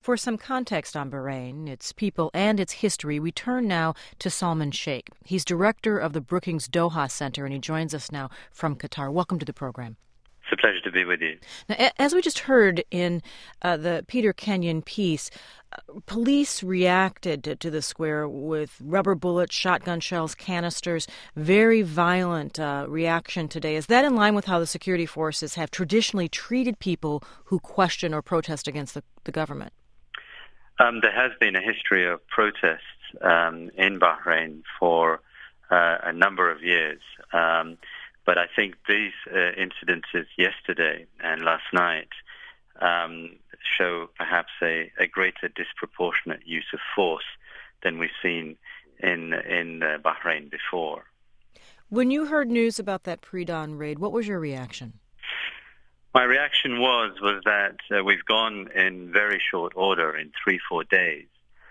For some context on Bahrain, its people and its history, we turn now to Salman Sheikh. He's director of the Brookings Doha Center, and he joins us now from Qatar. Welcome to the program. It's a pleasure to be with you. Now, as we just heard in the Peter Kenyon piece, police reacted to the square with rubber bullets, shotgun shells, canisters, very violent reaction today. Is that in line with how the security forces have traditionally treated people who question or protest against the government? There has been a history of protests in Bahrain for a number of years. But I think these incidences yesterday and last night show perhaps a greater disproportionate use of force than we've seen in Bahrain before. When you heard news about that pre-dawn raid, what was your reaction? My reaction was that we've gone in very short order, in 3-4 days,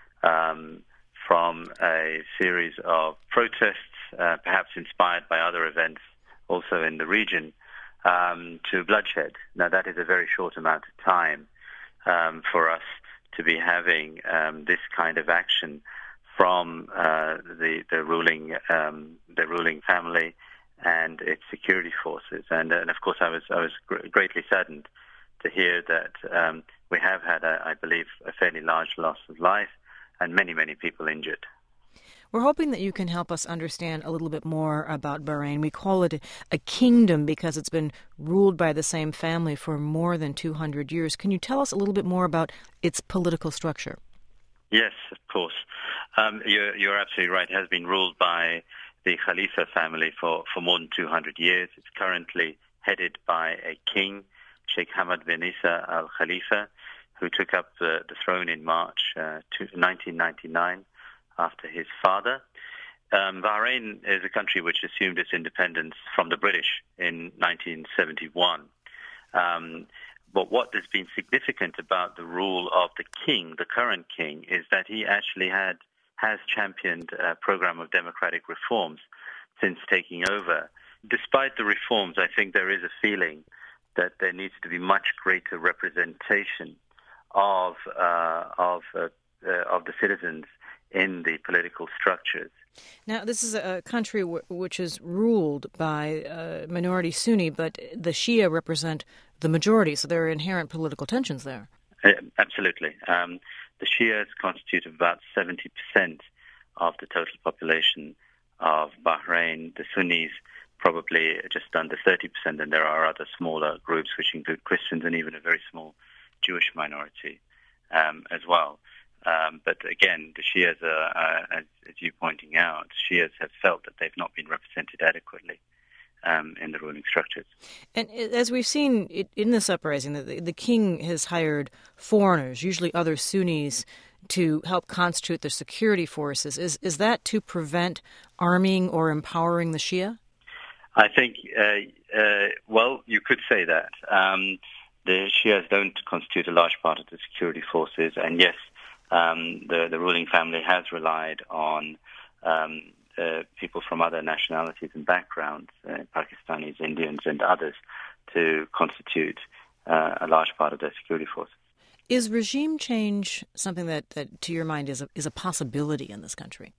from a series of protests, perhaps inspired by other events also in the region, to bloodshed. Now, that is a very short amount of time for us to be having this kind of action from the ruling family and its security forces. And of course, I was greatly saddened to hear that we have had, I believe, a fairly large loss of life and many, many people injured. We're hoping that you can help us understand a little bit more about Bahrain. We call it a kingdom because it's been ruled by the same family for more than 200 years. Can you tell us a little bit more about its political structure? Yes, of course. You're absolutely right. It has been ruled by the Khalifa family for more than 200 years. It's currently headed by a king, Sheikh Hamad bin Isa Al Khalifa, who took up the throne in March 1999. After his father. Bahrain is a country which assumed its independence from the British in 1971. But what has been significant about the rule of the king, the current king, is that he actually has championed a program of democratic reforms since taking over. Despite the reforms, I think there is a feeling that there needs to be much greater representation of the citizens in the political structures. Now, this is a country which is ruled by minority Sunni, but the Shia represent the majority, so there are inherent political tensions there. Absolutely. The Shias constitute about 70% of the total population of Bahrain. The Sunnis probably just under 30%, and there are other smaller groups which include Christians and even a very small Jewish minority as well. But again, the Shias, as you're pointing out, Shias have felt that they've not been represented adequately in the ruling structures. And as we've seen in this uprising, the king has hired foreigners, usually other Sunnis, to help constitute the security forces. Is that to prevent arming or empowering the Shia? I think, well, you could say that. The Shias don't constitute a large part of the security forces, and yes, the ruling family has relied on people from other nationalities and backgrounds, Pakistanis, Indians, and others, to constitute a large part of their security forces. Is regime change something that to your mind, is a possibility in this country?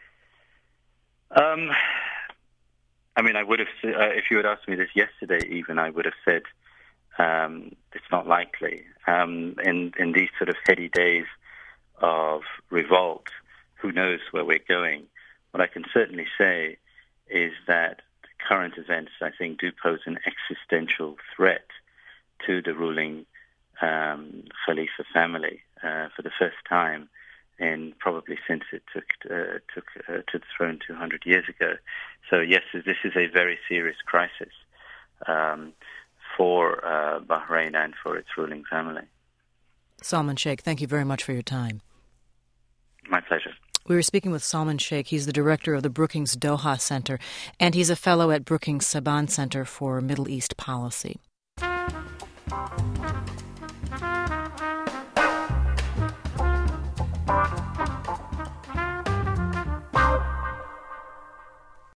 I mean, I would have, if you had asked me this yesterday even, I would have said it's not likely. In these sort of heady days of revolt, who knows where we're going. What I can certainly say is that the current events, I think, do pose an existential threat to the ruling Khalifa family for the first time, and probably since it took to the throne 200 years ago. So yes, this is a very serious crisis for Bahrain and for its ruling family. Salman Sheikh, thank you very much for your time. My pleasure. We were speaking with Salman Sheikh. He's the director of the Brookings Doha Center, and he's a fellow at Brookings Saban Center for Middle East Policy.